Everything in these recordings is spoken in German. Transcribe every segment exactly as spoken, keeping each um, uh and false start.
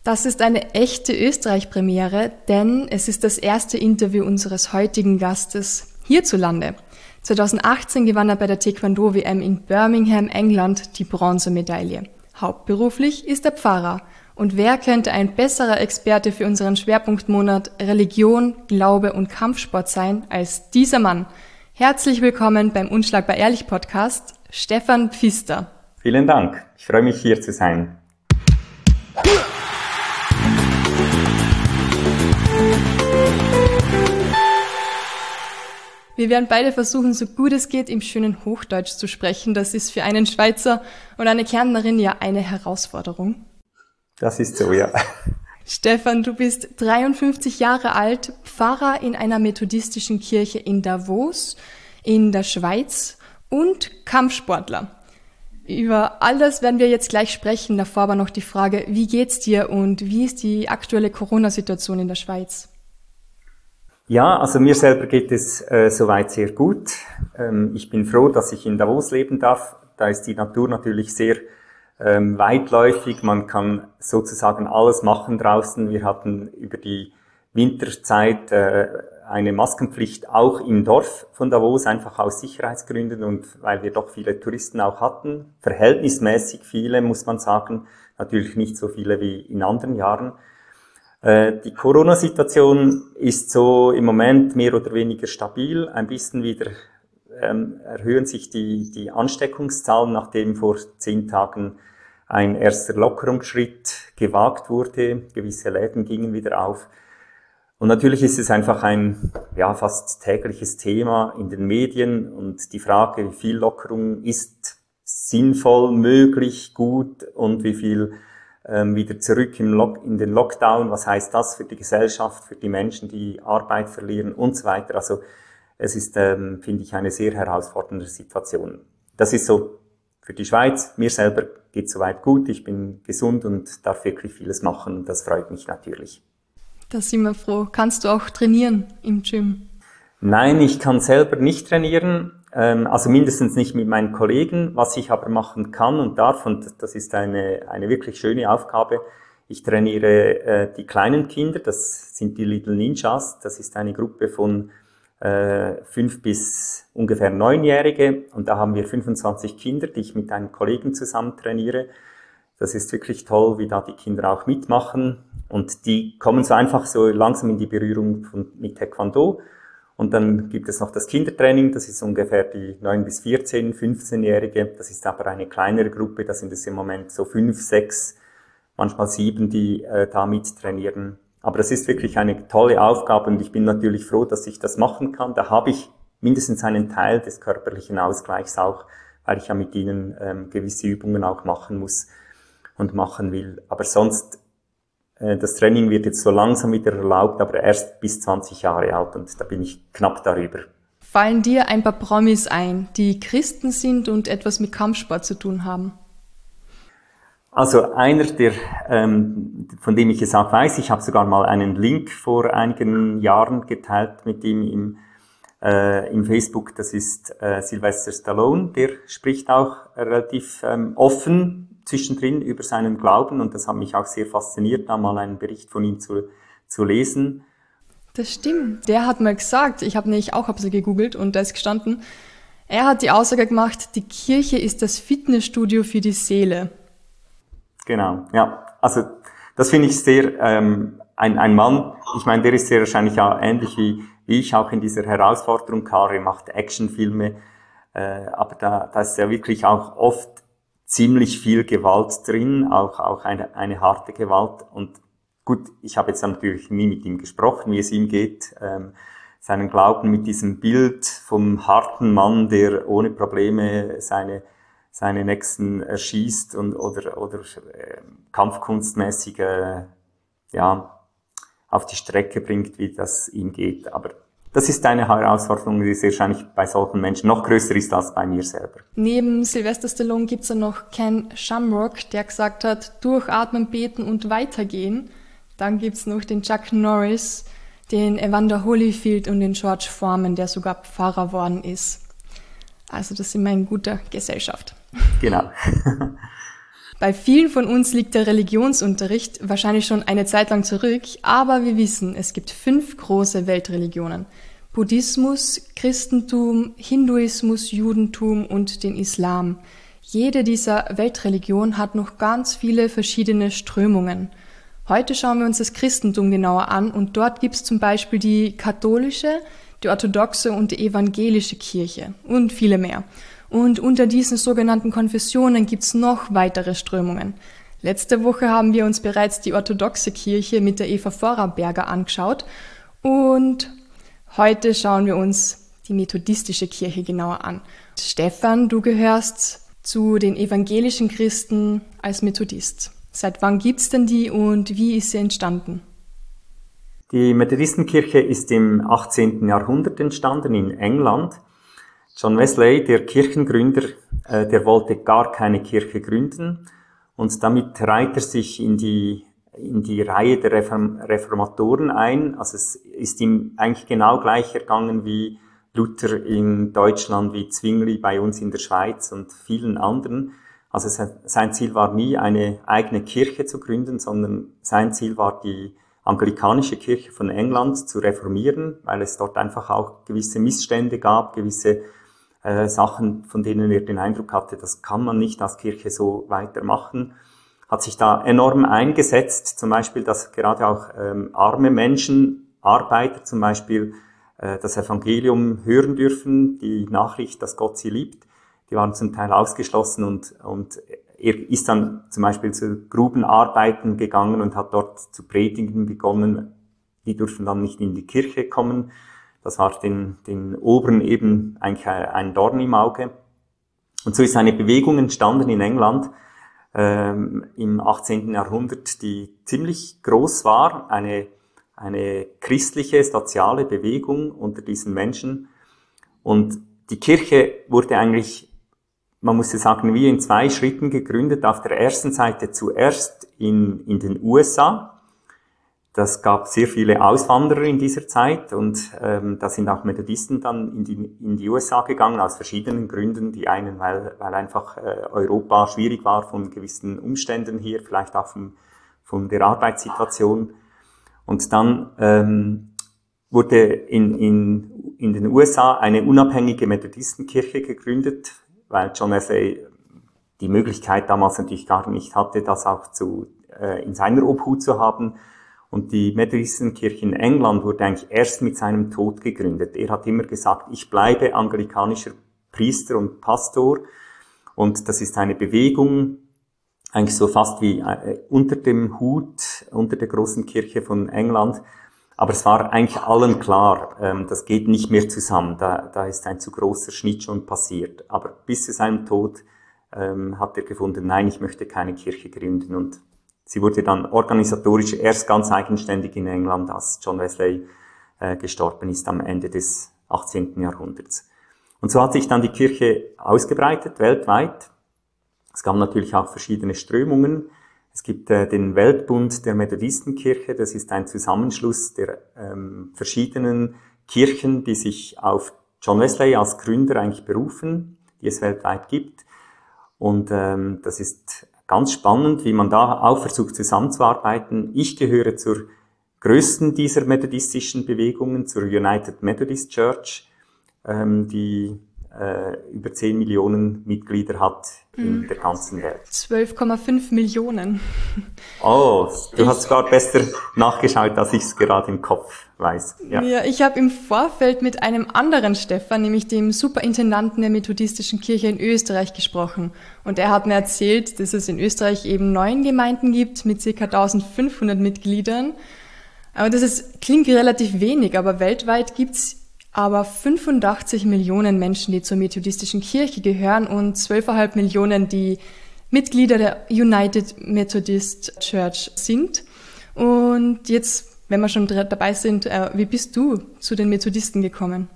Das ist eine echte Österreich-Premiere, denn es ist das erste Interview unseres heutigen Gastes hierzulande. zweitausendachtzehn gewann er bei der Taekwondo-W M in Birmingham, England, die Bronzemedaille. Hauptberuflich ist er Pfarrer. Und wer könnte ein besserer Experte für unseren Schwerpunktmonat Religion, Glaube und Kampfsport sein als dieser Mann? Herzlich willkommen beim Unschlagbar Ehrlich Podcast, Stefan Pfister. Vielen Dank. Ich freue mich, hier zu sein. Wir werden beide versuchen, so gut es geht, im schönen Hochdeutsch zu sprechen. Das ist für einen Schweizer und eine Kärntnerin ja eine Herausforderung. Das ist so, ja. Stefan, du bist dreiundfünfzig Jahre alt, Pfarrer in einer methodistischen Kirche in Davos in der Schweiz und Kampfsportler. Über all das werden wir jetzt gleich sprechen. Davor aber noch die Frage, wie geht's dir und wie ist die aktuelle Corona-Situation in der Schweiz? Ja, also mir selber geht es äh, soweit sehr gut. Ähm, ich bin froh, dass ich in Davos leben darf. Da ist die Natur natürlich sehr ähm, weitläufig. Man kann sozusagen alles machen draußen. Wir hatten über die Winterzeit äh, eine Maskenpflicht auch im Dorf von Davos, einfach aus Sicherheitsgründen und weil wir doch viele Touristen auch hatten. Verhältnismäßig viele, muss man sagen. Natürlich nicht so viele wie in anderen Jahren. Die Corona-Situation ist so im Moment mehr oder weniger stabil. Ein bisschen wieder ähm, erhöhen sich die, die Ansteckungszahlen, nachdem vor zehn Tagen ein erster Lockerungsschritt gewagt wurde. Gewisse Läden gingen wieder auf. Und natürlich ist es einfach ein ja fast tägliches Thema in den Medien und die Frage, wie viel Lockerung ist sinnvoll, möglich, gut und wie viel wieder zurück im Lock, in den Lockdown. Was heißt das für die Gesellschaft, für die Menschen, die Arbeit verlieren und so weiter. Also es ist, ähm, finde ich, eine sehr herausfordernde Situation. Das ist so für die Schweiz. Mir selber geht soweit gut. Ich bin gesund und darf wirklich vieles machen. Das freut mich natürlich. Da sind wir froh. Kannst du auch trainieren im Gym? Nein, ich kann selber nicht trainieren. Also mindestens nicht mit meinen Kollegen. Was ich aber machen kann und darf, und das ist eine eine wirklich schöne Aufgabe, ich trainiere äh, die kleinen Kinder, das sind die Little Ninjas, das ist eine Gruppe von äh, fünf bis ungefähr neunjährige und da haben wir fünfundzwanzig Kinder, die ich mit einem Kollegen zusammen trainiere. Das ist wirklich toll, wie da die Kinder auch mitmachen und die kommen so einfach so langsam in die Berührung von, mit Taekwondo. Und dann gibt es noch das Kindertraining, das ist ungefähr die neun bis vierzehn, fünfzehnjährige. Das ist aber eine kleinere Gruppe, da sind es im Moment so fünf, sechs, manchmal sieben, die äh, da mit trainieren. Aber das ist wirklich eine tolle Aufgabe und ich bin natürlich froh, dass ich das machen kann. Da habe ich mindestens einen Teil des körperlichen Ausgleichs auch, weil ich ja mit ihnen ähm, gewisse Übungen auch machen muss und machen will. Aber sonst das Training wird jetzt so langsam wieder erlaubt, aber erst bis zwanzig Jahre alt und da bin ich knapp darüber. Fallen dir ein paar Promis ein, die Christen sind und etwas mit Kampfsport zu tun haben? Also einer, der, ähm, von dem ich es auch weiß, ich habe sogar mal einen Link vor einigen Jahren geteilt mit ihm im, äh, im Facebook, das ist äh, Sylvester Stallone, der spricht auch relativ ähm, offen zwischendrin über seinen Glauben und das hat mich auch sehr fasziniert, da mal einen Bericht von ihm zu, zu lesen. Das stimmt. Der hat mal gesagt, ich habe nämlich auch ein bisschen gegoogelt und da ist gestanden, er hat die Aussage gemacht, die Kirche ist das Fitnessstudio für die Seele. Genau, ja. Also das finde ich sehr, ähm, ein, ein Mann, ich meine, der ist sehr wahrscheinlich auch ähnlich wie, wie ich, auch in dieser Herausforderung. Klar, er macht Actionfilme, äh, aber da, da ist ja wirklich auch oft ziemlich viel Gewalt drin, auch auch eine eine harte Gewalt. Und gut, ich habe jetzt natürlich nie mit ihm gesprochen, wie es ihm geht, ähm, seinen Glauben mit diesem Bild vom harten Mann, der ohne Probleme seine seine Nächsten erschießt und oder oder äh, kampfkunstmäßig äh, ja auf die Strecke bringt, wie das ihm geht. Aber das ist eine Herausforderung, die wahrscheinlich bei solchen Menschen noch größer ist als bei mir selber. Neben Sylvester Stallone gibt's ja noch Ken Shamrock, der gesagt hat, durchatmen, beten und weitergehen. Dann gibt's noch den Chuck Norris, den Evander Holyfield und den George Foreman, der sogar Pfarrer worden ist. Also das sind wir in guter Gesellschaft. Genau. Bei vielen von uns liegt der Religionsunterricht wahrscheinlich schon eine Zeit lang zurück, aber wir wissen, es gibt fünf große Weltreligionen. Buddhismus, Christentum, Hinduismus, Judentum und den Islam. Jede dieser Weltreligionen hat noch ganz viele verschiedene Strömungen. Heute schauen wir uns das Christentum genauer an und dort gibt es zum Beispiel die katholische, die orthodoxe und die evangelische Kirche und viele mehr. Und unter diesen sogenannten Konfessionen gibt es noch weitere Strömungen. Letzte Woche haben wir uns bereits die orthodoxe Kirche mit der Eva Vorarlberger angeschaut und heute schauen wir uns die methodistische Kirche genauer an. Stefan, du gehörst zu den evangelischen Christen als Methodist. Seit wann gibt's denn die und wie ist sie entstanden? Die Methodistenkirche ist im achtzehnten Jahrhundert entstanden in England. John Wesley, der Kirchengründer, äh, der wollte gar keine Kirche gründen und damit reiht er sich in die, in die Reihe der Reform- Reformatoren ein. Also es ist ihm eigentlich genau gleich ergangen wie Luther in Deutschland, wie Zwingli bei uns in der Schweiz und vielen anderen. Also sein Ziel war nie, eine eigene Kirche zu gründen, sondern sein Ziel war, die anglikanische Kirche von England zu reformieren, weil es dort einfach auch gewisse Missstände gab, gewisse äh, Sachen, von denen er den Eindruck hatte, das kann man nicht als Kirche so weitermachen. Hat sich da enorm eingesetzt, zum Beispiel, dass gerade auch ähm, arme Menschen, Arbeiter zum Beispiel, äh, das Evangelium hören dürfen, die Nachricht, dass Gott sie liebt. Die waren zum Teil ausgeschlossen und, und er ist dann zum Beispiel zu Grubenarbeiten gegangen und hat dort zu predigen begonnen. Die durften dann nicht in die Kirche kommen. Das war den, den Oberen eben eigentlich ein Dorn im Auge. Und so ist eine Bewegung entstanden in England ähm, im achtzehnten Jahrhundert, die ziemlich groß war. Eine, eine christliche, soziale Bewegung unter diesen Menschen. Und die Kirche wurde eigentlich, man muss sagen, wie in zwei Schritten gegründet. Auf der ersten Seite zuerst in, in den U S A. Das gab sehr viele Auswanderer in dieser Zeit und ähm, da sind auch Methodisten dann in die, in die U S A gegangen, aus verschiedenen Gründen. Die einen, weil, weil einfach äh, Europa schwierig war von gewissen Umständen hier, vielleicht auch von, von der Arbeitssituation. Und dann ähm, wurde in, in, in den U S A eine unabhängige Methodistenkirche gegründet, weil John Wesley die Möglichkeit damals natürlich gar nicht hatte, das auch zu, äh, in seiner Obhut zu haben. Und die Methodistenkirche in England wurde eigentlich erst mit seinem Tod gegründet. Er hat immer gesagt, ich bleibe anglikanischer Priester und Pastor. Und das ist eine Bewegung, eigentlich so fast wie äh, unter dem Hut, unter der großen Kirche von England. Aber es war eigentlich allen klar, ähm, das geht nicht mehr zusammen. Da, da ist ein zu großer Schnitt schon passiert. Aber bis zu seinem Tod ähm, hat er gefunden, nein, ich möchte keine Kirche gründen. Und sie wurde dann organisatorisch erst ganz eigenständig in England, als John Wesley äh, gestorben ist am Ende des achtzehnten Jahrhunderts. Und so hat sich dann die Kirche ausgebreitet, weltweit. Es gab natürlich auch verschiedene Strömungen. Es gibt äh, den Weltbund der Methodistenkirche, das ist ein Zusammenschluss der ähm, verschiedenen Kirchen, die sich auf John Wesley als Gründer eigentlich berufen, die es weltweit gibt. Und ähm, das ist ganz spannend, wie man da auch versucht zusammenzuarbeiten. Ich gehöre zur größten dieser methodistischen Bewegungen, zur United Methodist Church, ähm, die äh, über zehn Millionen Mitglieder hat in mhm. der ganzen Welt. zwölf Komma fünf Millionen. Oh, du hast sogar besser nachgeschaut, als ich es gerade im Kopf weiß. Ja, ja ich habe im Vorfeld mit einem anderen Stefan, nämlich dem Superintendanten der methodistischen Kirche in Österreich, gesprochen. Und er hat mir erzählt, dass es in Österreich eben neun Gemeinden gibt mit ca. eintausendfünfhundert Mitgliedern. Aber das ist, klingt relativ wenig, aber weltweit gibt's aber fünfundachtzig Millionen Menschen, die zur methodistischen Kirche gehören und zwölf Komma fünf Millionen, die Mitglieder der United Methodist Church sind. Und jetzt, wenn wir schon dabei sind, wie bist du zu den Methodisten gekommen?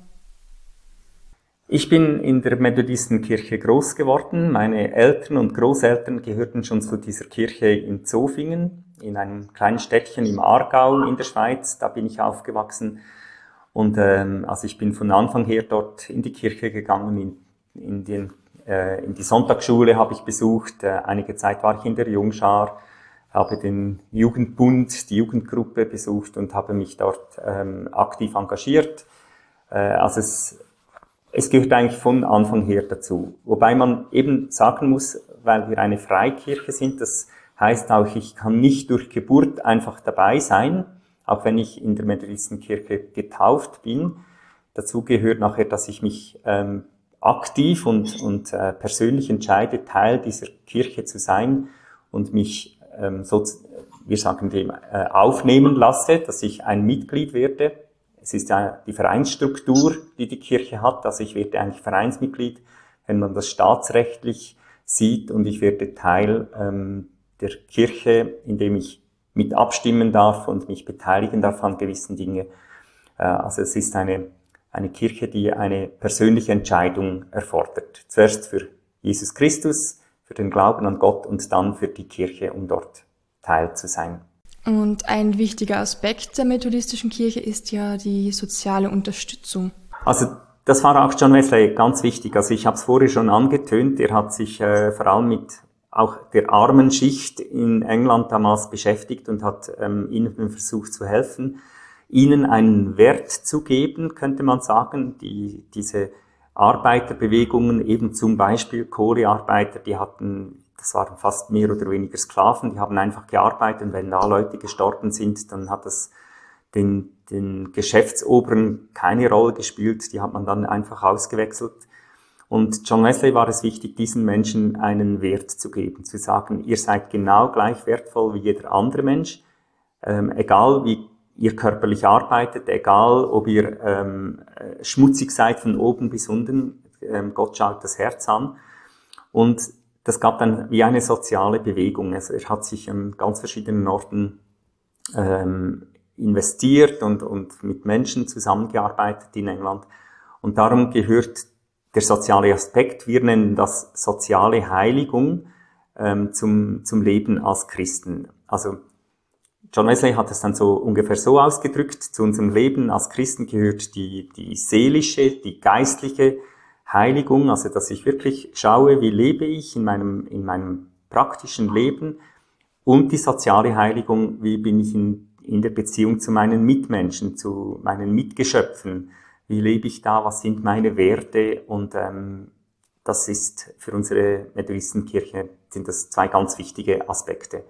Ich bin in der Methodistenkirche groß geworden. Meine Eltern und Großeltern gehörten schon zu dieser Kirche in Zofingen, in einem kleinen Städtchen im Aargau in der Schweiz. Da bin ich aufgewachsen. Und ähm, also ich bin von Anfang her dort in die Kirche gegangen, in, in den äh, in die Sonntagsschule habe ich besucht, äh, einige Zeit war ich in der Jungschar, habe den Jugendbund, die Jugendgruppe besucht und habe mich dort ähm, aktiv engagiert. Äh, also es, es gehört eigentlich von Anfang her dazu. Wobei man eben sagen muss, weil wir eine Freikirche sind, das heißt auch, ich kann nicht durch Geburt einfach dabei sein, auch wenn ich in der Methodistenkirche getauft bin. Dazu gehört nachher, dass ich mich ähm, aktiv und, und äh, persönlich entscheide, Teil dieser Kirche zu sein und mich ähm, so, wir sagen dem, äh, aufnehmen lasse, dass ich ein Mitglied werde. Es ist ja die Vereinsstruktur, die die Kirche hat, also ich werde eigentlich Vereinsmitglied, wenn man das staatsrechtlich sieht, und ich werde Teil ähm, der Kirche, indem ich mit abstimmen darf und mich beteiligen darf an gewissen Dingen. Äh, also es ist eine Eine Kirche, die eine persönliche Entscheidung erfordert. Zuerst für Jesus Christus, für den Glauben an Gott und dann für die Kirche, um dort Teil zu sein. Und ein wichtiger Aspekt der methodistischen Kirche ist ja die soziale Unterstützung. Also das war auch John Wesley ganz wichtig. Also ich habe es vorher schon angetönt. Er hat sich äh, vor allem mit auch der armen Schicht in England damals beschäftigt und hat ähm, ihnen versucht zu helfen, ihnen einen Wert zu geben, könnte man sagen. Die, diese Arbeiterbewegungen, eben zum Beispiel Kohlearbeiter, die hatten, das waren fast mehr oder weniger Sklaven, die haben einfach gearbeitet, und wenn da Leute gestorben sind, dann hat das den, den Geschäftsoberen keine Rolle gespielt, die hat man dann einfach ausgewechselt. Und John Wesley war es wichtig, diesen Menschen einen Wert zu geben, zu sagen, ihr seid genau gleich wertvoll wie jeder andere Mensch, ähm, egal wie ihr körperlich arbeitet, egal ob ihr ähm, schmutzig seid von oben bis unten, ähm, Gott schaut das Herz an. Und das gab dann wie eine soziale Bewegung. Also er hat sich an ganz verschiedenen Orten ähm, investiert und, und mit Menschen zusammengearbeitet in England. Und darum gehört der soziale Aspekt, wir nennen das soziale Heiligung, ähm, zum, zum Leben als Christen. Also John Wesley hat es dann so ungefähr so ausgedrückt: Zu unserem Leben als Christen gehört die, die seelische, die geistliche Heiligung, also dass ich wirklich schaue, wie lebe ich in meinem, in meinem praktischen Leben, und die soziale Heiligung, wie bin ich in, in der Beziehung zu meinen Mitmenschen, zu meinen Mitgeschöpfen, wie lebe ich da, was sind meine Werte, und ähm, das ist für unsere Methodistenkirche, sind das zwei ganz wichtige Aspekte.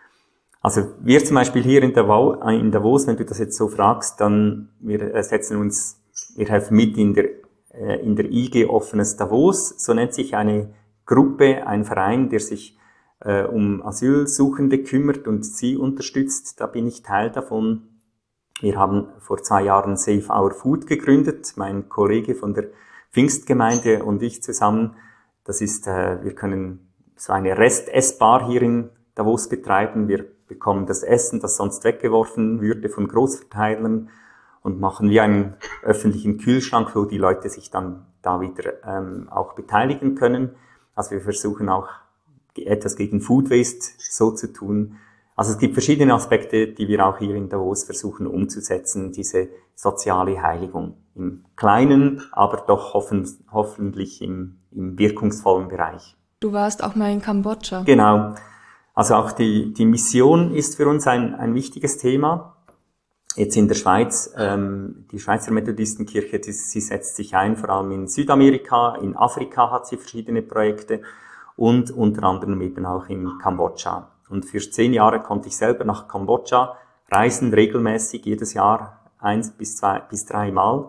Also wir zum Beispiel hier in Davos, in Davos, wenn du das jetzt so fragst, dann wir setzen uns, wir helfen mit in der in der I G Offenes Davos, so nennt sich eine Gruppe, ein Verein, der sich äh, um Asylsuchende kümmert und sie unterstützt. Da bin ich Teil davon. Wir haben vor zwei Jahren Save Our Food gegründet, mein Kollege von der Pfingstgemeinde und ich zusammen. Das ist, äh, wir können so eine Rest-Essbar hier in Davos betreiben. Wir bekommen das Essen, das sonst weggeworfen würde, von Großverteilern, und machen wie einen öffentlichen Kühlschrank, wo die Leute sich dann da wieder ähm, auch beteiligen können. Also wir versuchen auch etwas gegen Food Waste so zu tun. Also es gibt verschiedene Aspekte, die wir auch hier in Davos versuchen umzusetzen, diese soziale Heiligung im Kleinen, aber doch hoffen, hoffentlich im, im wirkungsvollen Bereich. Du warst auch mal in Kambodscha. Genau. Also auch die, die Mission ist für uns ein, ein wichtiges Thema. Jetzt in der Schweiz, ähm, die Schweizer Methodistenkirche, die, sie setzt sich ein, vor allem in Südamerika, in Afrika hat sie verschiedene Projekte und unter anderem eben auch in Kambodscha. Und für zehn Jahre konnte ich selber nach Kambodscha reisen, regelmäßig, jedes Jahr eins bis zwei bis drei Mal,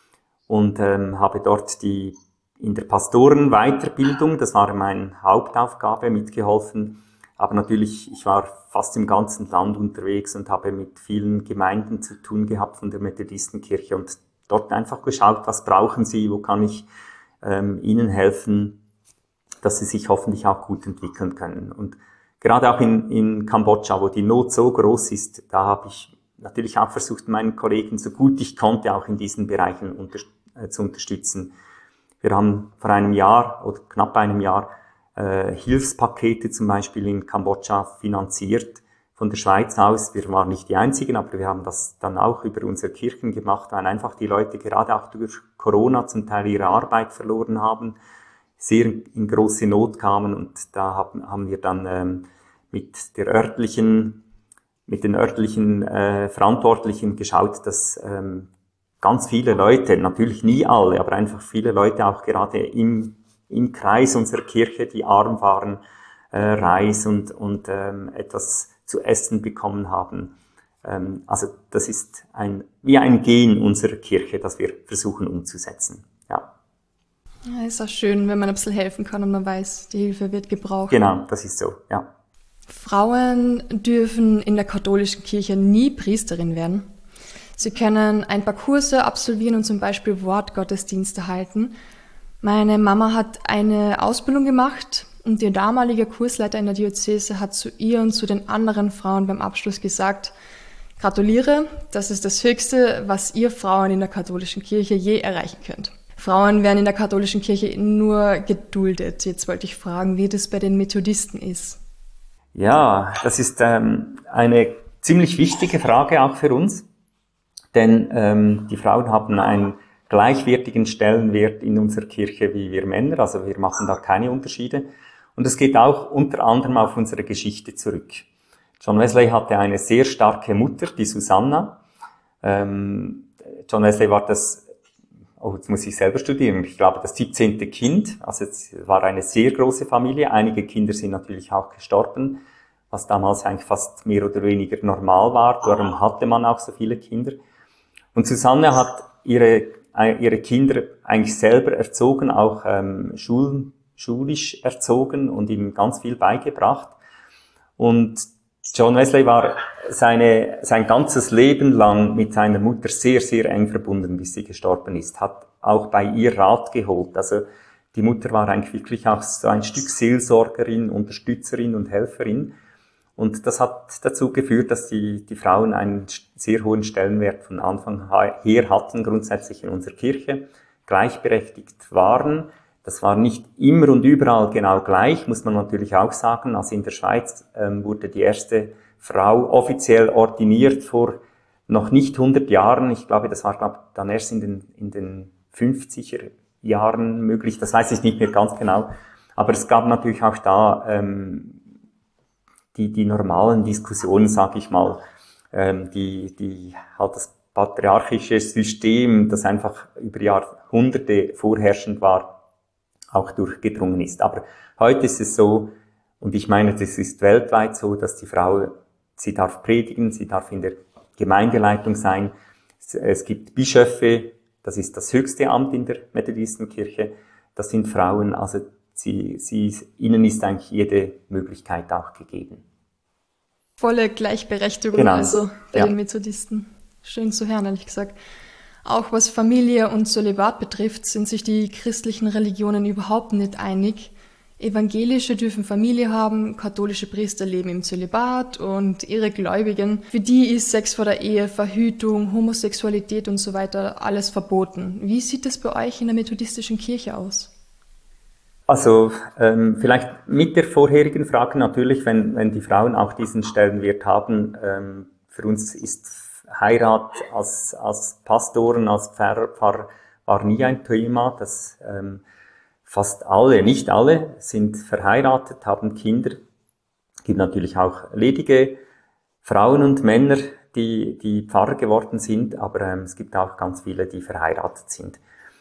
und ähm, habe dort die in der Pastorenweiterbildung, das war meine Hauptaufgabe, mitgeholfen. Aber natürlich, ich war fast im ganzen Land unterwegs und habe mit vielen Gemeinden zu tun gehabt von der Methodistenkirche und dort einfach geschaut, was brauchen sie, wo kann ich ähm, ihnen helfen, dass sie sich hoffentlich auch gut entwickeln können. Und gerade auch in, in Kambodscha, wo die Not so groß ist, da habe ich natürlich auch versucht, meinen Kollegen so gut ich konnte auch in diesen Bereichen unter, äh, zu unterstützen. Wir haben vor einem Jahr oder knapp einem Jahr Äh, Hilfspakete zum Beispiel in Kambodscha finanziert von der Schweiz aus. Wir waren nicht die Einzigen, aber wir haben das dann auch über unsere Kirchen gemacht, weil einfach die Leute gerade auch durch Corona zum Teil ihre Arbeit verloren haben, sehr in große Not kamen, und da haben, haben wir dann ähm, mit der örtlichen, mit den örtlichen äh, Verantwortlichen geschaut, dass ähm, ganz viele Leute, natürlich nie alle, aber einfach viele Leute auch gerade im, im Kreis unserer Kirche, die arm waren, äh, Reis und, und ähm, etwas zu essen bekommen haben. Ähm, also das ist ein, wie ein Gen unserer Kirche, das wir versuchen umzusetzen. Ja. Ja, ist auch schön, wenn man ein bisschen helfen kann und man weiß, die Hilfe wird gebraucht. Genau, das ist so, ja. Frauen dürfen in der katholischen Kirche nie Priesterin werden. Sie können ein paar Kurse absolvieren und zum Beispiel Wortgottesdienste halten. Meine Mama hat eine Ausbildung gemacht und ihr damaliger Kursleiter in der Diözese hat zu ihr und zu den anderen Frauen beim Abschluss gesagt: Gratuliere, das ist das Höchste, was ihr Frauen in der katholischen Kirche je erreichen könnt. Frauen werden in der katholischen Kirche nur geduldet. Jetzt wollte ich fragen, wie das bei den Methodisten ist. Ja, das ist ähm, eine ziemlich wichtige Frage auch für uns, denn ähm, die Frauen haben einen gleichwertigen Stellenwert in unserer Kirche wie wir Männer, also wir machen da keine Unterschiede. Und es geht auch unter anderem auf unsere Geschichte zurück. John Wesley hatte eine sehr starke Mutter, die Susanna. Ähm, John Wesley war das, oh, jetzt muss ich selber studieren, ich glaube das siebzehnte Kind, also es war eine sehr große Familie. Einige Kinder sind natürlich auch gestorben, was damals eigentlich fast mehr oder weniger normal war, darum hatte man auch so viele Kinder. Und Susanne hat ihre, ihre Kinder eigentlich selber erzogen, auch ähm, schul, schulisch erzogen und ihm ganz viel beigebracht. Und John Wesley war seine, sein ganzes Leben lang mit seiner Mutter sehr, sehr eng verbunden, bis sie gestorben ist, hat auch bei ihr Rat geholt. Also die Mutter war eigentlich wirklich auch so ein Stück Seelsorgerin, Unterstützerin und Helferin. Und das hat dazu geführt, dass die, die Frauen einen sehr hohen Stellenwert von Anfang her hatten, grundsätzlich in unserer Kirche, gleichberechtigt waren. Das war nicht immer und überall genau gleich, muss man natürlich auch sagen. Also in der Schweiz ähm, wurde die erste Frau offiziell ordiniert vor noch nicht hundert Jahren. Ich glaube, das war glaub, dann erst in den, in den fünfziger Jahren möglich. Das weiß ich nicht mehr ganz genau. Aber es gab natürlich auch da ähm, die, die normalen Diskussionen, sag ich mal, ähm, die, die halt das patriarchische System, das einfach über Jahrhunderte vorherrschend war, auch durchgedrungen ist. Aber heute ist es so, und ich meine, das ist weltweit so, dass die Frau, sie darf predigen, sie darf in der Gemeindeleitung sein. Es, es gibt Bischöfe, das ist das höchste Amt in der Methodistenkirche. Das sind Frauen, also sie, sie, ihnen ist eigentlich jede Möglichkeit auch gegeben. Volle Gleichberechtigung Genau. Also bei Ja. den Methodisten. Schön zu hören, ehrlich gesagt. Auch was Familie und Zölibat betrifft, sind sich die christlichen Religionen überhaupt nicht einig. Evangelische dürfen Familie haben, katholische Priester leben im Zölibat und ihre Gläubigen, für die ist Sex vor der Ehe, Verhütung, Homosexualität und so weiter alles verboten. Wie sieht es bei euch in der methodistischen Kirche aus? Also ähm, vielleicht mit der vorherigen Frage natürlich, wenn, wenn die Frauen auch diesen Stellenwert haben, ähm, für uns ist Heirat als, als Pastoren, als Pfarrer, Pfarrer war nie ein Thema. Das, ähm, fast alle, nicht alle, sind verheiratet, haben Kinder. Es gibt natürlich auch ledige Frauen und Männer, die, die Pfarrer geworden sind, aber ähm, es gibt auch ganz viele, die verheiratet sind.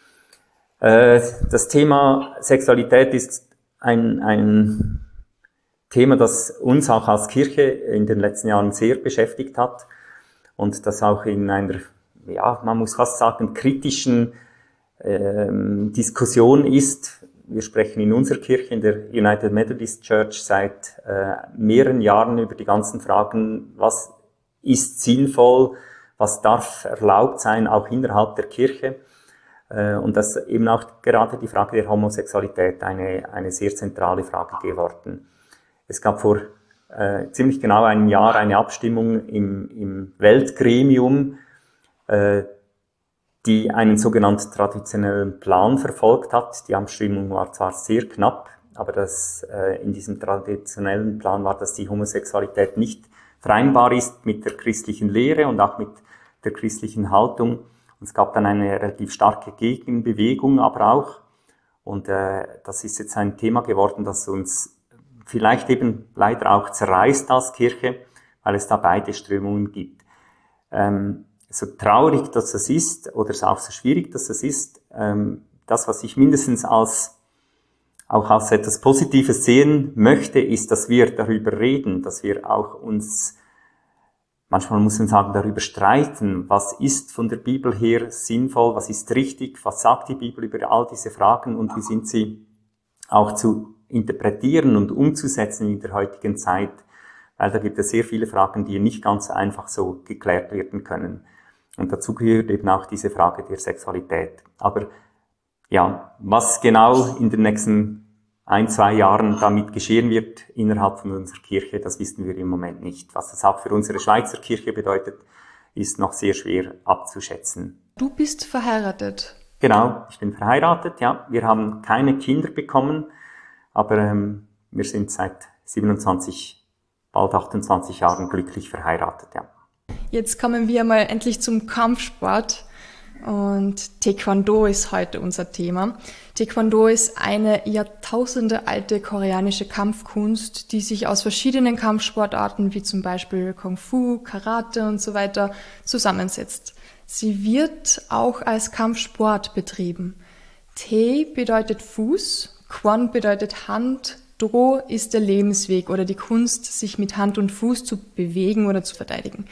Äh, das Thema Sexualität ist ein, ein Thema, das uns auch als Kirche in den letzten Jahren sehr beschäftigt hat. Und das auch in einer, ja, man muss fast sagen, kritischen ähm, Diskussion ist. Wir sprechen in unserer Kirche, in der United Methodist Church, seit äh, mehreren Jahren über die ganzen Fragen, was ist sinnvoll, was darf erlaubt sein, auch innerhalb der Kirche. Äh, und das ist eben auch gerade die Frage der Homosexualität eine, eine sehr zentrale Frage geworden. Es gab vor Äh, ziemlich genau ein Jahr eine Abstimmung im, im Weltgremium, äh, die einen sogenannten traditionellen Plan verfolgt hat. Die Abstimmung war zwar sehr knapp, aber das, äh, in diesem traditionellen Plan war, dass die Homosexualität nicht vereinbar ist mit der christlichen Lehre und auch mit der christlichen Haltung. Und es gab dann eine relativ starke Gegenbewegung, aber auch. Und äh, das ist jetzt ein Thema geworden, das uns vielleicht eben leider auch zerreißt als Kirche, weil es da beide Strömungen gibt. Ähm, so traurig, dass das ist, oder auch so schwierig, dass das ist, ähm, das, was ich mindestens als auch als etwas Positives sehen möchte, ist, dass wir darüber reden, dass wir auch uns, manchmal muss man sagen, darüber streiten, was ist von der Bibel her sinnvoll, was ist richtig, was sagt die Bibel über all diese Fragen und wie sind sie auch zu interpretieren und umzusetzen in der heutigen Zeit, weil da gibt es sehr viele Fragen, die nicht ganz einfach so geklärt werden können. Und dazu gehört eben auch diese Frage der Sexualität. Aber ja, was genau in den nächsten ein, zwei Jahren damit geschehen wird innerhalb von unserer Kirche, das wissen wir im Moment nicht. Was das auch für unsere Schweizer Kirche bedeutet, ist noch sehr schwer abzuschätzen. Du bist verheiratet. Genau, ich bin verheiratet, ja. Wir haben keine Kinder bekommen, aber ähm, wir sind seit siebenundzwanzig, bald achtundzwanzig Jahren glücklich verheiratet, ja. Jetzt kommen wir mal endlich zum Kampfsport. Und Taekwondo ist heute unser Thema. Taekwondo ist eine jahrtausendealte koreanische Kampfkunst, die sich aus verschiedenen Kampfsportarten wie zum Beispiel Kung Fu, Karate und so weiter zusammensetzt. Sie wird auch als Kampfsport betrieben. Tae bedeutet Fuß, Kwon bedeutet Hand, Do ist der Lebensweg oder die Kunst, sich mit Hand und Fuß zu bewegen oder zu verteidigen.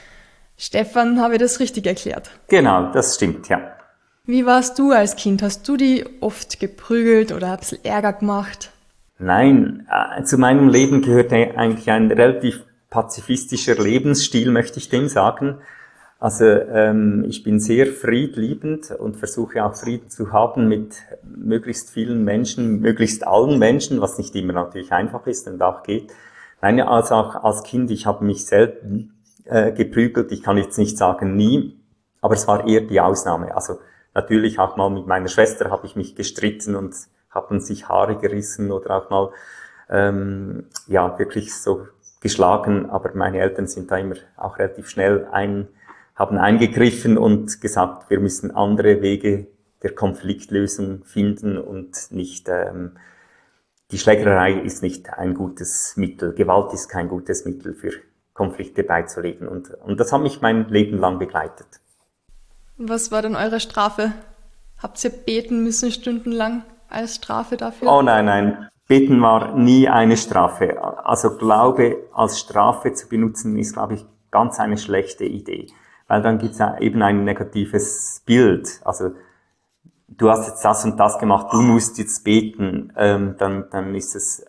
Stefan, habe ich das richtig erklärt? Genau, das stimmt, ja. Wie warst du als Kind? Hast du die oft geprügelt oder ein bisschen Ärger gemacht? Nein, äh, zu meinem Leben gehört eigentlich ein relativ pazifistischer Lebensstil, möchte ich dem sagen. Also ähm, ich bin sehr friedliebend und versuche auch Frieden zu haben mit möglichst vielen Menschen, möglichst allen Menschen, was nicht immer natürlich einfach ist und auch geht. Nein, also auch als Kind, ich habe mich selten Äh, geprügelt. Ich kann jetzt nicht sagen nie, aber es war eher die Ausnahme. Also natürlich auch mal mit meiner Schwester habe ich mich gestritten und haben sich Haare gerissen oder auch mal ähm, ja wirklich so geschlagen. Aber meine Eltern sind da immer auch relativ schnell ein, haben eingegriffen und gesagt, wir müssen andere Wege der Konfliktlösung finden und nicht ähm, die Schlägerei ist nicht ein gutes Mittel. Gewalt ist kein gutes Mittel für Konflikte beizulegen. Und, und das hat mich mein Leben lang begleitet. Was war denn eure Strafe? Habt ihr beten müssen stundenlang als Strafe dafür? Oh nein, nein. Beten war nie eine Strafe. Also Glaube als Strafe zu benutzen, ist, glaube ich, ganz eine schlechte Idee. Weil dann gibt es eben ein negatives Bild. Also du hast jetzt das und das gemacht, du musst jetzt beten. Ähm, dann, dann ist es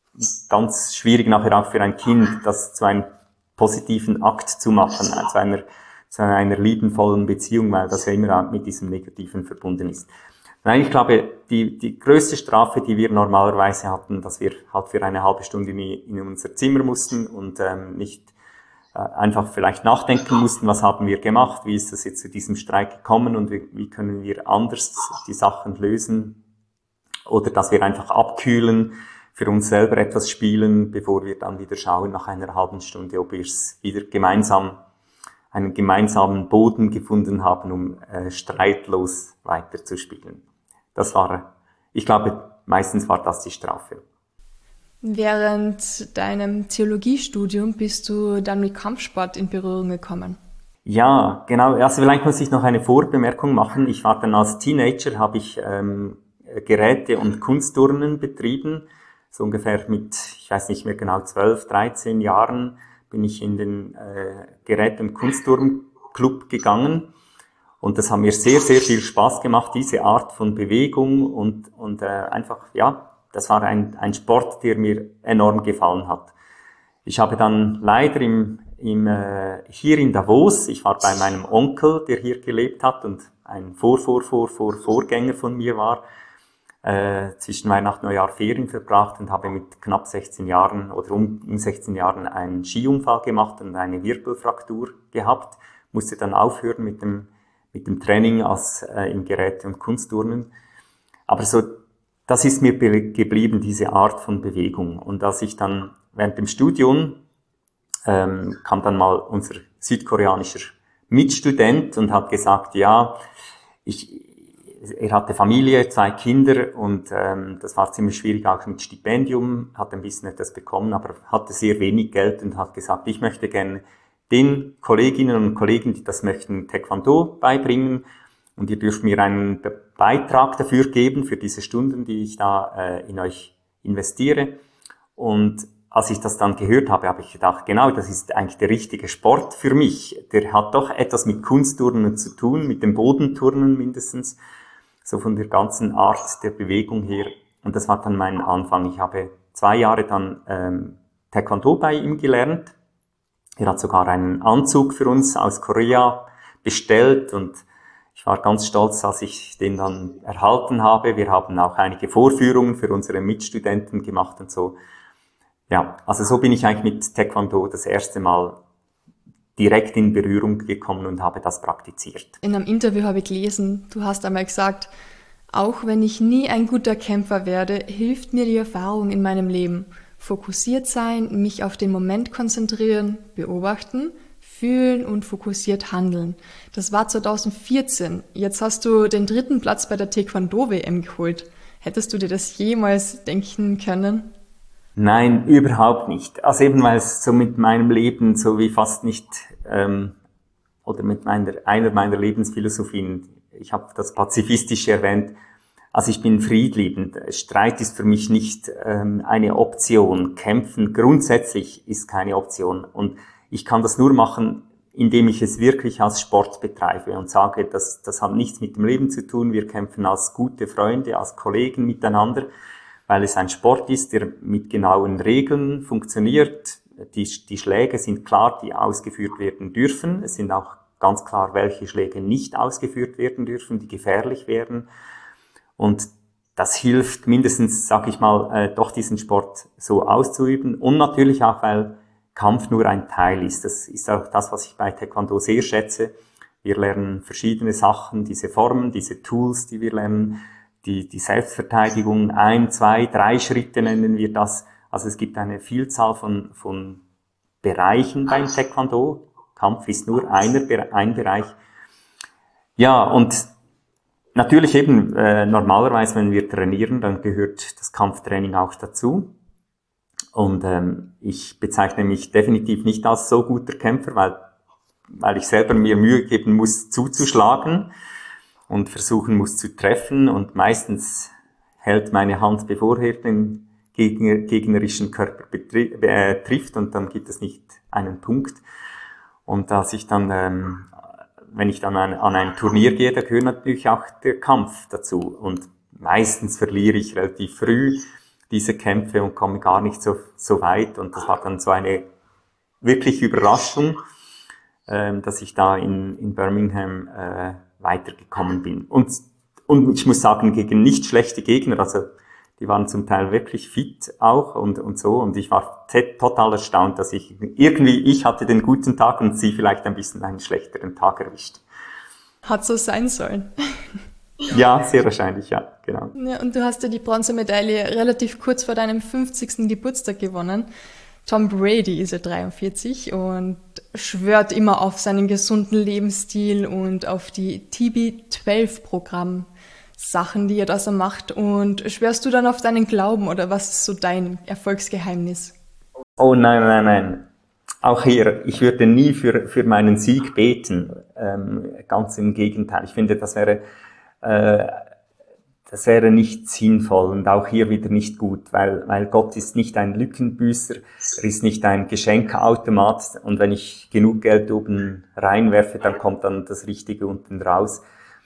ganz schwierig nachher auch für ein Kind, das zu einem positiven Akt zu machen, zu einer, zu einer liebenvollen Beziehung, weil das ja immer mit diesem Negativen verbunden ist. Nein, ich glaube, die, die größte Strafe, die wir normalerweise hatten, dass wir halt für eine halbe Stunde in, in unser Zimmer mussten und ähm, nicht äh, einfach vielleicht nachdenken mussten, was haben wir gemacht, wie ist das jetzt zu diesem Streit gekommen und wie, wie können wir anders die Sachen lösen, oder dass wir einfach abkühlen, für uns selber etwas spielen, bevor wir dann wieder schauen nach einer halben Stunde, ob wir es wieder gemeinsam, einen gemeinsamen Boden gefunden haben, um äh, streitlos weiterzuspielen. Das war, ich glaube, meistens war das die Strafe. Während deinem Theologiestudium bist du dann mit Kampfsport in Berührung gekommen. Ja, genau. Also vielleicht muss ich noch eine Vorbemerkung machen. Ich war dann als Teenager, habe ich ähm, Geräte- und Kunstturnen betrieben. So ungefähr mit, ich weiß nicht mehr genau, zwölf, dreizehn Jahren bin ich in den äh, Gerät- und Kunstturnclub gegangen. Und das hat mir sehr, sehr viel Spaß gemacht, diese Art von Bewegung. Und, und äh, einfach, ja, das war ein, ein Sport, der mir enorm gefallen hat. Ich habe dann leider im, im, äh, hier in Davos, ich war bei meinem Onkel, der hier gelebt hat und ein Vor, Vor, Vor, Vor, Vorgänger von mir war, Äh, zwischen Weihnachten und Neujahr Ferien verbracht und habe mit knapp sechzehn Jahren oder um, um sechzehn Jahren einen Skiunfall gemacht und eine Wirbelfraktur gehabt. Musste dann aufhören mit dem, mit dem Training als äh, im Geräte- und Kunstturnen. Aber so, das ist mir be- geblieben, diese Art von Bewegung. Und als ich dann während dem Studium ähm, kam dann mal unser südkoreanischer Mitstudent und hat gesagt, ja, ich er hatte Familie, zwei Kinder und ähm, das war ziemlich schwierig auch mit Stipendium, hat ein bisschen etwas bekommen, aber hatte sehr wenig Geld und hat gesagt, ich möchte gerne den Kolleginnen und Kollegen, die das möchten, Taekwondo beibringen und ihr dürft mir einen Be- Beitrag dafür geben, für diese Stunden, die ich da äh, in euch investiere. Und als ich das dann gehört habe, habe ich gedacht, genau, das ist eigentlich der richtige Sport für mich. Der hat doch etwas mit Kunstturnen zu tun, mit dem Bodenturnen mindestens, so von der ganzen Art der Bewegung her. Und das war dann mein Anfang. Ich habe zwei Jahre dann ähm, Taekwondo bei ihm gelernt. Er hat sogar einen Anzug für uns aus Korea bestellt und ich war ganz stolz, als ich den dann erhalten habe. Wir haben auch einige Vorführungen für unsere Mitstudenten gemacht und so. Ja, also so bin ich eigentlich mit Taekwondo das erste Mal direkt in Berührung gekommen und habe das praktiziert. In einem Interview habe ich gelesen, du hast einmal gesagt, auch wenn ich nie ein guter Kämpfer werde, hilft mir die Erfahrung in meinem Leben. Fokussiert sein, mich auf den Moment konzentrieren, beobachten, fühlen und fokussiert handeln. Das war zwanzig vierzehn. Jetzt hast du den dritten Platz bei der Taekwondo-W M geholt. Hättest du dir das jemals denken können? Nein, überhaupt nicht. Also eben, weil es so mit meinem Leben so wie fast nicht, ähm, oder mit meiner, einer meiner Lebensphilosophien, ich habe das Pazifistische erwähnt, also ich bin friedliebend. Streit ist für mich nicht ähm, eine Option. Kämpfen grundsätzlich ist keine Option. Und ich kann das nur machen, indem ich es wirklich als Sport betreibe und sage, das, das hat nichts mit dem Leben zu tun. Wir kämpfen als gute Freunde, als Kollegen miteinander, weil es ein Sport ist, der mit genauen Regeln funktioniert. Die, die Schläge sind klar, die ausgeführt werden dürfen. Es sind auch ganz klar, welche Schläge nicht ausgeführt werden dürfen, die gefährlich wären. Und das hilft mindestens, sag ich mal, äh, doch diesen Sport so auszuüben. Und natürlich auch, weil Kampf nur ein Teil ist. Das ist auch das, was ich bei Taekwondo sehr schätze. Wir lernen verschiedene Sachen, diese Formen, diese Tools, die wir lernen, die, die Selbstverteidigung, ein, zwei, drei Schritte nennen wir das. Also es gibt eine Vielzahl von, von Bereichen beim Taekwondo. Kampf ist nur einer, ein Bereich. Ja, und natürlich eben, äh, normalerweise, wenn wir trainieren, dann gehört das Kampftraining auch dazu. Und ähm, ich bezeichne mich definitiv nicht als so guter Kämpfer, weil, weil ich selber mir Mühe geben muss, zuzuschlagen und versuchen muss zu treffen. Und meistens hält meine Hand, bevor er den Gegner, gegnerischen Körper betri- äh, trifft, und dann gibt es nicht einen Punkt. Und als ich dann... Ähm, wenn ich dann an, an ein Turnier gehe, da gehört natürlich auch der Kampf dazu. Und meistens verliere ich relativ früh diese Kämpfe und komme gar nicht so, so weit. Und das war dann so eine wirkliche Überraschung, ähm, dass ich da in, in Birmingham äh, weitergekommen bin. Und, und ich muss sagen, gegen nicht schlechte Gegner, also die waren zum Teil wirklich fit auch und, und so. Und ich war t- total erstaunt, dass ich irgendwie, ich hatte den guten Tag und sie vielleicht ein bisschen einen schlechteren Tag erwischt. Hat so sein sollen. Ja, sehr wahrscheinlich, ja, genau. Ja, und du hast ja die Bronzemedaille relativ kurz vor deinem fünfzigsten Geburtstag gewonnen. Tom Brady ist ja dreiundvierzig und schwört immer auf seinen gesunden Lebensstil und auf die T B zwölf Programm. Sachen, die er da so macht, und schwörst du dann auf deinen Glauben oder was ist so dein Erfolgsgeheimnis? Oh nein, nein, nein. Auch hier, ich würde nie für, für meinen Sieg beten. Ähm, ganz im Gegenteil. Ich finde, das wäre, äh, das wäre nicht sinnvoll und auch hier wieder nicht gut, weil, weil Gott ist nicht ein Lückenbüßer, er ist nicht ein Geschenkautomat, und wenn ich genug Geld oben reinwerfe, dann kommt dann das Richtige unten raus.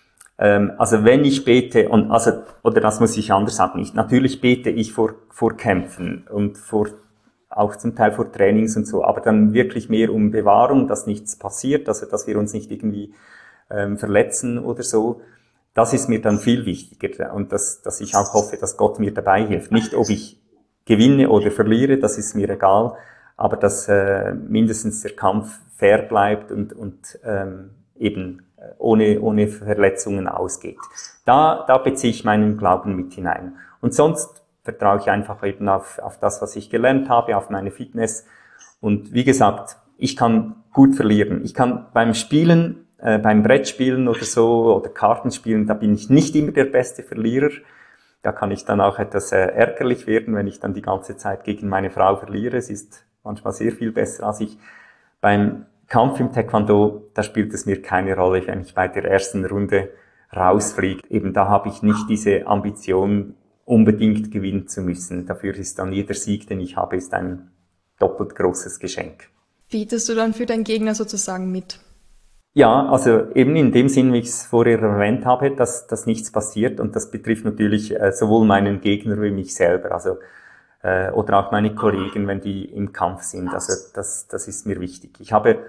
Also wenn ich bete, und also, oder das muss ich anders sagen, ich, natürlich bete ich vor, vor Kämpfen und vor, auch zum Teil vor Trainings und so, aber dann wirklich mehr um Bewahrung, dass nichts passiert, also dass wir uns nicht irgendwie ähm, verletzen oder so. Das ist mir dann viel wichtiger, und dass, dass ich auch hoffe, dass Gott mir dabei hilft. Nicht, ob ich gewinne oder verliere, das ist mir egal, aber dass äh, mindestens der Kampf fair bleibt und, und ähm, eben ohne, ohne Verletzungen ausgeht. Da, da beziehe ich meinen Glauben mit hinein. Und sonst vertraue ich einfach eben auf, auf das, was ich gelernt habe, auf meine Fitness. Und wie gesagt, ich kann gut verlieren. Ich kann beim Spielen Äh, beim Brettspielen oder so oder Kartenspielen, da bin ich nicht immer der beste Verlierer. Da kann ich dann auch etwas äh, ärgerlich werden, wenn ich dann die ganze Zeit gegen meine Frau verliere. Sie ist manchmal sehr viel besser als ich. Beim Kampf im Taekwondo, da spielt es mir keine Rolle, wenn ich bei der ersten Runde rausfliege. Eben da habe ich nicht diese Ambition, unbedingt gewinnen zu müssen. Dafür ist dann jeder Sieg, den ich habe, ist ein doppelt großes Geschenk. Bietest du dann für deinen Gegner sozusagen mit? Ja, also eben in dem Sinn, wie ich es vorher erwähnt habe, dass, dass nichts passiert, und das betrifft natürlich äh, sowohl meinen Gegner wie mich selber, also äh, oder auch meine Kollegen, wenn die im Kampf sind. Also das, das ist mir wichtig. Ich habe,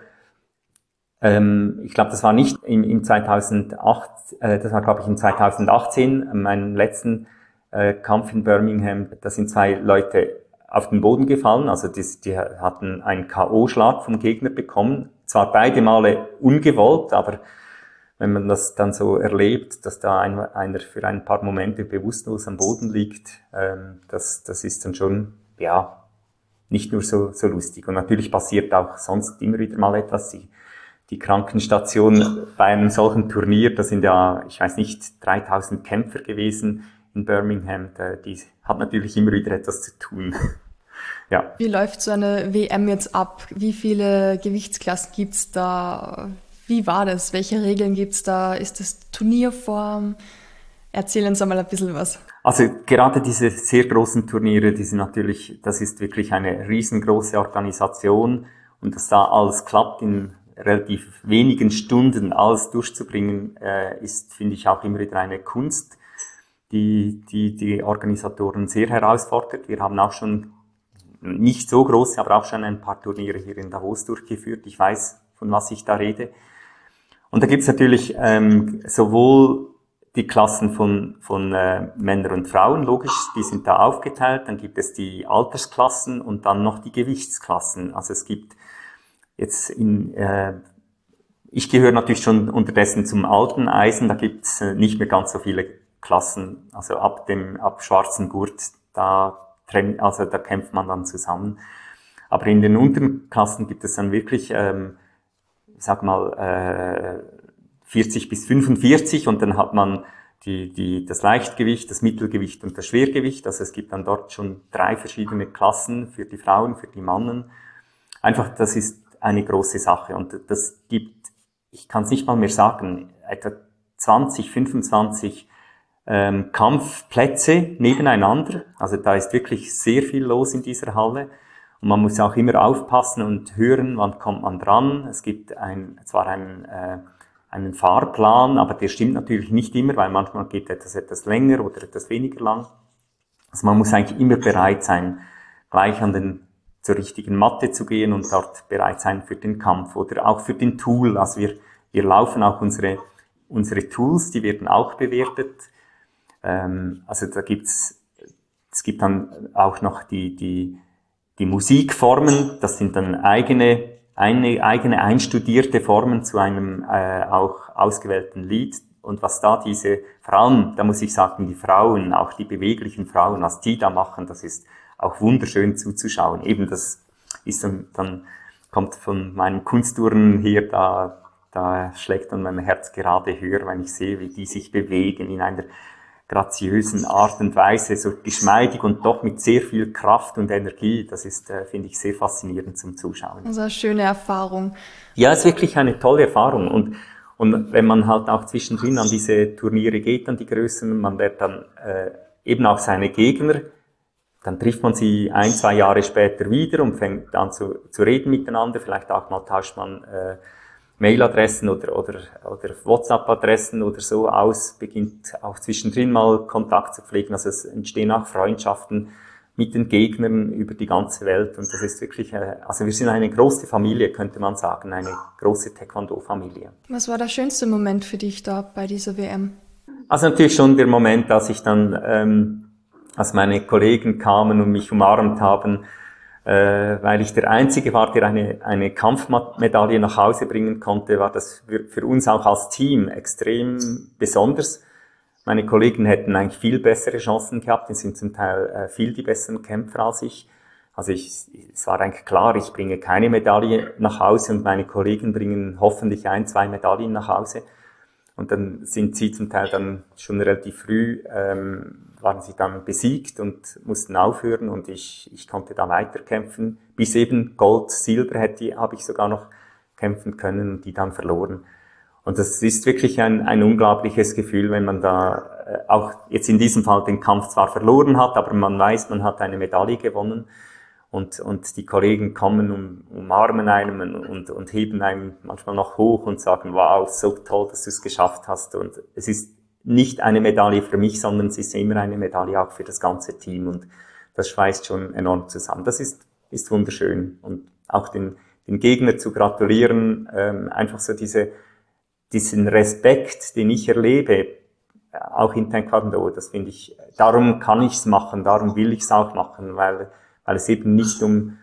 ähm, ich glaube, das war nicht im, im zweitausendacht, äh, das war glaube ich im zweitausendachtzehn, meinen letzten äh, Kampf in Birmingham. Da sind zwei Leute auf den Boden gefallen, also die, die hatten einen K O-Schlag vom Gegner bekommen. Zwar beide Male ungewollt, aber wenn man das dann so erlebt, dass da ein, einer für ein paar Momente bewusstlos am Boden liegt, ähm, das, das ist dann schon, ja, nicht nur so, so lustig. Und natürlich passiert auch sonst immer wieder mal etwas. Die, die Krankenstation bei einem solchen Turnier, da sind ja, ich weiß nicht, dreitausend Kämpfer gewesen in Birmingham, die hat natürlich immer wieder etwas zu tun. Ja. Wie läuft so eine W M jetzt ab? Wie viele Gewichtsklassen gibt's da? Wie war das? Welche Regeln gibt's da? Ist das Turnierform? Erzähl uns einmal ein bisschen was. Also gerade diese sehr großen Turniere, die sind natürlich, das ist wirklich eine riesengroße Organisation, und dass da alles klappt, in relativ wenigen Stunden alles durchzubringen, äh, ist, finde ich, auch immer wieder eine Kunst, die, die die Organisatoren sehr herausfordert. Wir haben auch schon nicht so große, aber auch schon ein paar Turniere hier in Davos durchgeführt. Ich weiß, von was ich da rede. Und da gibt's natürlich ähm, sowohl die Klassen von, von äh, Männern und Frauen, logisch, die sind da aufgeteilt. Dann gibt es die Altersklassen und dann noch die Gewichtsklassen. Also es gibt jetzt in, äh, ich gehöre natürlich schon unterdessen zum alten Eisen, da gibt's äh, nicht mehr ganz so viele Klassen, also ab dem, ab schwarzen Gurt, da trennt, also da kämpft man dann zusammen. Aber in den unteren Klassen gibt es dann wirklich, ähm, ich sag mal, äh, vierzig bis fünfundvierzig, und dann hat man die, die, das Leichtgewicht, das Mittelgewicht und das Schwergewicht. Also es gibt dann dort schon drei verschiedene Klassen für die Frauen, für die Männer. Einfach, das ist eine große Sache, und das gibt, ich kann es nicht mal mehr sagen, etwa zwanzig, fünfundzwanzig ähm, Kampfplätze nebeneinander. Also da ist wirklich sehr viel los in dieser Halle. Und man muss auch immer aufpassen und hören, wann kommt man dran. Es gibt ein, zwar einen, äh, einen Fahrplan, aber der stimmt natürlich nicht immer, weil manchmal geht etwas etwas länger oder etwas weniger lang. Also man muss eigentlich immer bereit sein, gleich an den, zur richtigen Matte zu gehen und dort bereit sein für den Kampf oder auch für den Tool. Also wir, wir laufen auch unsere, unsere Tools, die werden auch bewertet. Ähm, also da gibt's, es gibt dann auch noch die, die, die Musikformen, das sind dann eigene, eine, eigene einstudierte Formen zu einem äh, auch ausgewählten Lied. Und was da diese Frauen, da muss ich sagen, die Frauen, auch die beweglichen Frauen, was die da machen, das ist auch wunderschön zuzuschauen. Eben das ist dann, dann kommt von meinem Kunstturnen her, da, da schlägt dann mein Herz gerade höher, wenn ich sehe, wie die sich bewegen in einer graziösen Art und Weise, so geschmeidig und doch mit sehr viel Kraft und Energie. Das ist, äh, finde ich, sehr faszinierend zum Zuschauen. Also eine schöne Erfahrung. Ja, es ist wirklich eine tolle Erfahrung. Und, und wenn man halt auch zwischendrin an diese Turniere geht, an die größeren, man lernt dann äh, eben auch seine Gegner, dann trifft man sie ein, zwei Jahre später wieder und fängt an zu, zu reden miteinander. Vielleicht auch mal tauscht man äh, Mailadressen oder, oder, oder WhatsApp-Adressen oder so aus, beginnt auch zwischendrin mal Kontakt zu pflegen. Also es entstehen auch Freundschaften mit den Gegnern über die ganze Welt, und das ist wirklich, also wir sind eine große Familie, könnte man sagen, eine große Taekwondo-Familie. Was war der schönste Moment für dich da bei dieser W M? Also natürlich schon der Moment, als ich dann, ähm, als meine Kollegen kamen und mich umarmt haben, Äh, weil ich der Einzige war, der eine, eine Kampfmedaille nach Hause bringen konnte, war das für, für uns auch als Team extrem besonders. Meine Kollegen hätten eigentlich viel bessere Chancen gehabt, die sind zum Teil äh, viel die besseren Kämpfer als ich. Also ich, es war eigentlich klar, ich bringe keine Medaille nach Hause und meine Kollegen bringen hoffentlich ein, zwei Medaillen nach Hause. Und dann sind sie zum Teil dann schon relativ früh, ähm, waren sie dann besiegt und mussten aufhören und ich, ich konnte da weiterkämpfen. Bis eben Gold, Silber hätte, habe ich sogar noch kämpfen können und die dann verloren. Und das ist wirklich ein, ein unglaubliches Gefühl, wenn man da äh, auch jetzt in diesem Fall den Kampf zwar verloren hat, aber man weiß, man hat eine Medaille gewonnen. Und, und die Kollegen kommen, um, umarmen einem und, und heben einem manchmal noch hoch und sagen, wow, so toll, dass du es geschafft hast. Und es ist nicht eine Medaille für mich, sondern es ist immer eine Medaille auch für das ganze Team. Und das schweißt schon enorm zusammen. Das ist, ist wunderschön. Und auch den, den Gegner zu gratulieren, ähm, einfach so diese, diesen Respekt, den ich erlebe, auch in Taekwondo, das finde ich, darum kann ich es machen, darum will ich es auch machen, weil weil es eben nicht um,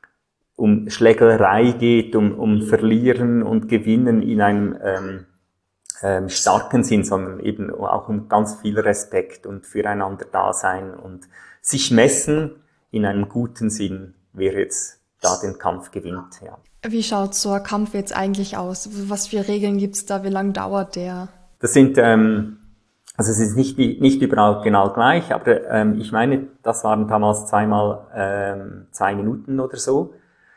um Schlägerei geht, um, um Verlieren und Gewinnen in einem ähm, ähm, starken Sinn, sondern eben auch um ganz viel Respekt und füreinander da sein und sich messen in einem guten Sinn, wer jetzt da den Kampf gewinnt. Ja. Wie schaut so ein Kampf jetzt eigentlich aus? Was für Regeln gibt's da? Wie lang dauert der? Das sind ähm, Also es ist nicht, nicht überall genau gleich, aber ähm, ich meine, das waren damals zweimal ähm, zwei Minuten oder so.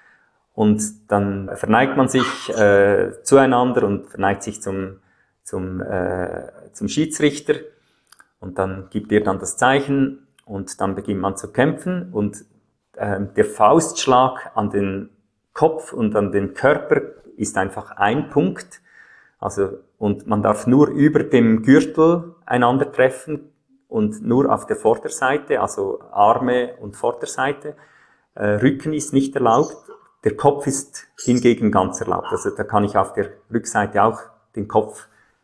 Und dann verneigt man sich äh, zueinander und verneigt sich zum, zum, äh, zum Schiedsrichter. Und dann gibt er dann das Zeichen und dann beginnt man zu kämpfen. Und äh, der Faustschlag an den Kopf und an den Körper ist einfach ein Punkt. Also, und man darf nur über dem Gürtel einander treffen und nur auf der Vorderseite, also Arme und Vorderseite. Äh, Rücken ist nicht erlaubt. Der Kopf ist hingegen ganz erlaubt. Also da kann ich auf der Rückseite auch den Kopf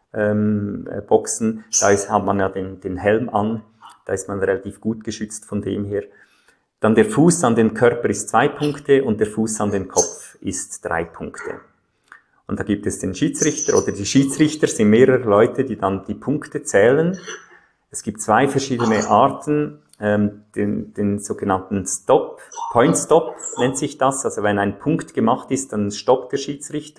ähm, boxen. Da ist, hat man ja den, den Helm an. Da ist man relativ gut geschützt von dem her. Dann der Fuß an den Körper ist zwei Punkte und der Fuß an den Kopf ist drei Punkte. Und da gibt es den Schiedsrichter oder die Schiedsrichter sind mehrere Leute, die dann die Punkte zählen. Es gibt zwei verschiedene Arten, ähm, den, den sogenannten Stop, Point Stop nennt sich das. Also wenn ein Punkt gemacht ist, dann stoppt der Schiedsrichter.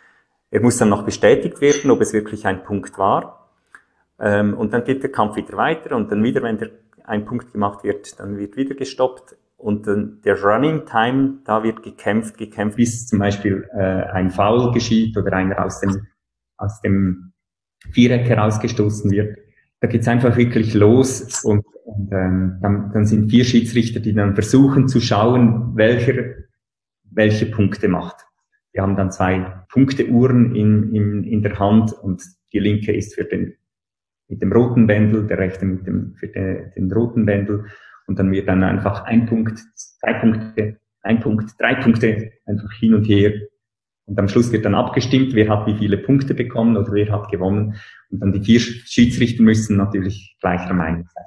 Er muss dann noch bestätigt werden, ob es wirklich ein Punkt war. Ähm, und dann geht der Kampf wieder weiter und dann wieder, wenn der, ein Punkt gemacht wird, dann wird wieder gestoppt. Und dann der Running Time, da wird gekämpft, gekämpft, bis zum Beispiel äh, ein Foul geschieht oder einer aus dem, aus dem Viereck herausgestoßen wird. Da geht's einfach wirklich los und, und ähm, dann, dann sind vier Schiedsrichter, die dann versuchen zu schauen, welcher welche Punkte macht. Wir haben dann zwei Punkteuhren in, in, in der Hand und die linke ist für den mit dem roten Bändel, der rechte mit dem für den, den roten Bändel. Und dann wird dann einfach ein Punkt, zwei Punkte, ein Punkt, drei Punkte einfach hin und her. Und am Schluss wird dann abgestimmt, wer hat wie viele Punkte bekommen oder wer hat gewonnen. Und dann die vier Schiedsrichter müssen natürlich gleicher Meinung sein.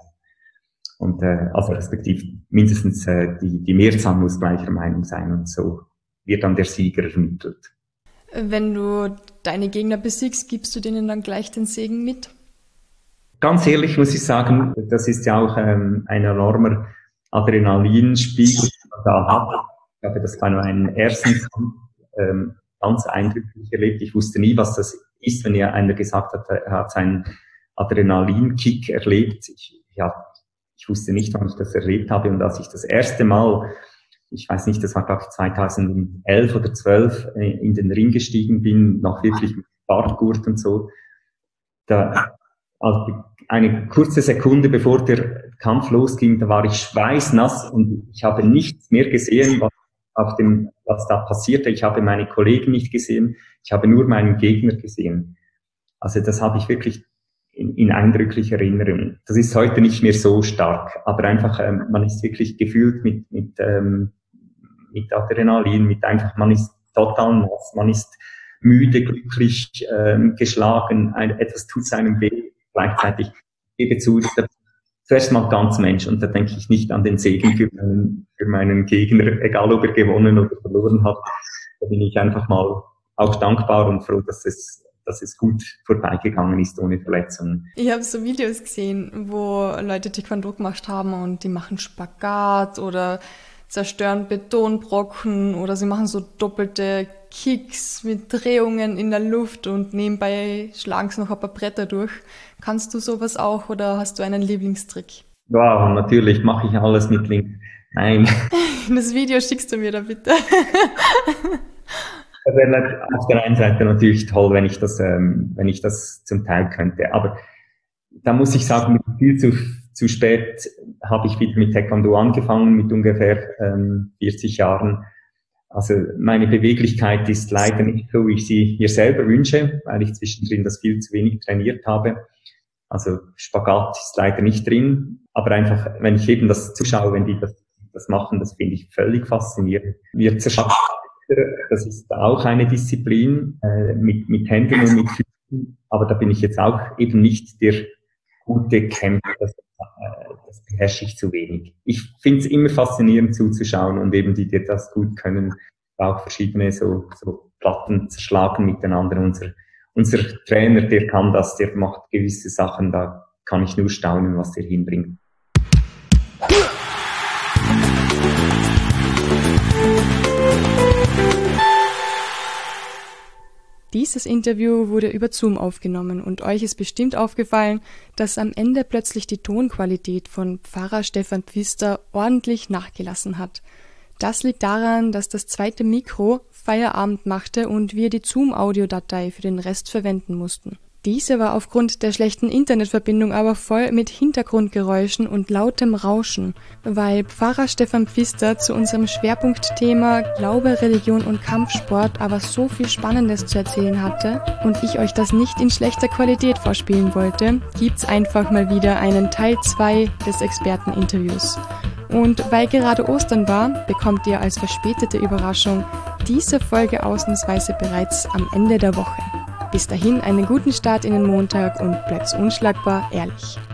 Und äh, also respektive mindestens äh, die, die Mehrzahl muss gleicher Meinung sein. Und so wird dann der Sieger ermittelt. Wenn du deine Gegner besiegst, gibst du denen dann gleich den Segen mit? Ganz ehrlich muss ich sagen, das ist ja auch ähm, ein enormer Adrenalinspiegel, den man da hat. Ich habe das bei meinem ersten Kampf ähm, ganz eindrücklich erlebt. Ich wusste nie, was das ist, wenn ja einer gesagt hat, er hat einen Adrenalinkick erlebt. Ich, ja, ich wusste nicht, wann ich das erlebt habe. Und als ich das erste Mal, ich weiß nicht, das war glaube ich zweitausendelf oder zwölf, in den Ring gestiegen bin, noch wirklich mit Bartgurt und so, da also eine kurze Sekunde bevor der Kampf losging, da war ich schweißnass und ich habe nichts mehr gesehen, was auf dem, was da passierte. Ich habe meine Kollegen nicht gesehen, ich habe nur meinen Gegner gesehen. Also das habe ich wirklich in, in eindrücklicher Erinnerung. Das ist heute nicht mehr so stark, aber einfach, ähm, man ist wirklich gefühlt mit, mit, ähm, mit Adrenalin, mit einfach, man ist total nass, man ist müde, glücklich, ähm, geschlagen, ein, etwas tut seinem weh. Gleichzeitig gebe zu, da, zuerst mal ganz Mensch und da denke ich nicht an den Segen für meinen, für meinen Gegner, egal ob er gewonnen oder verloren hat. Da bin ich einfach mal auch dankbar und froh, dass es, dass es gut vorbeigegangen ist ohne Verletzungen. Ich habe so Videos gesehen, wo Leute Taekwondo gemacht haben und die machen Spagat oder zerstören Betonbrocken oder sie machen so doppelte Kicks mit Drehungen in der Luft und nebenbei schlagen sie noch ein paar Bretter durch. Kannst du sowas auch oder hast du einen Lieblingstrick? Wow, natürlich mache ich alles mit links. Nein. Das Video schickst du mir da bitte. Das wäre auf der einen Seite natürlich toll, wenn ich das, ähm, wenn ich das zum Teil könnte. Aber da muss ich sagen, viel zu, zu spät habe ich wieder mit Taekwondo angefangen, mit ungefähr ähm, vierzig Jahren. Also meine Beweglichkeit ist leider nicht so, wie ich sie mir selber wünsche, weil ich zwischendrin das viel zu wenig trainiert habe. Also Spagat ist leider nicht drin. Aber einfach, wenn ich eben das zuschaue, wenn die das, das machen, das finde ich völlig faszinierend. Wir zerschaffen. Das ist auch eine Disziplin äh, mit, mit Händen und mit Füßen, aber da bin ich jetzt auch eben nicht der gute Kämpfer, das, äh, das beherrsche ich zu wenig. Ich finde es immer faszinierend zuzuschauen und eben die, die das gut können, auch verschiedene so, so Platten zerschlagen miteinander. Unser, unser Trainer, der kann das, der macht gewisse Sachen, da kann ich nur staunen, was der hinbringt. Dieses Interview wurde über Zoom aufgenommen und euch ist bestimmt aufgefallen, dass am Ende plötzlich die Tonqualität von Pfarrer Stefan Pfister ordentlich nachgelassen hat. Das liegt daran, dass das zweite Mikro Feierabend machte und wir die Zoom-Audiodatei für den Rest verwenden mussten. Diese war aufgrund der schlechten Internetverbindung aber voll mit Hintergrundgeräuschen und lautem Rauschen, weil Pfarrer Stefan Pfister zu unserem Schwerpunktthema Glaube, Religion und Kampfsport aber so viel Spannendes zu erzählen hatte und ich euch das nicht in schlechter Qualität vorspielen wollte, gibt's einfach mal wieder einen Teil zwei des Experteninterviews. Und weil gerade Ostern war, bekommt ihr als verspätete Überraschung diese Folge ausnahmsweise bereits am Ende der Woche. Bis dahin einen guten Start in den Montag und bleibt unschlagbar ehrlich.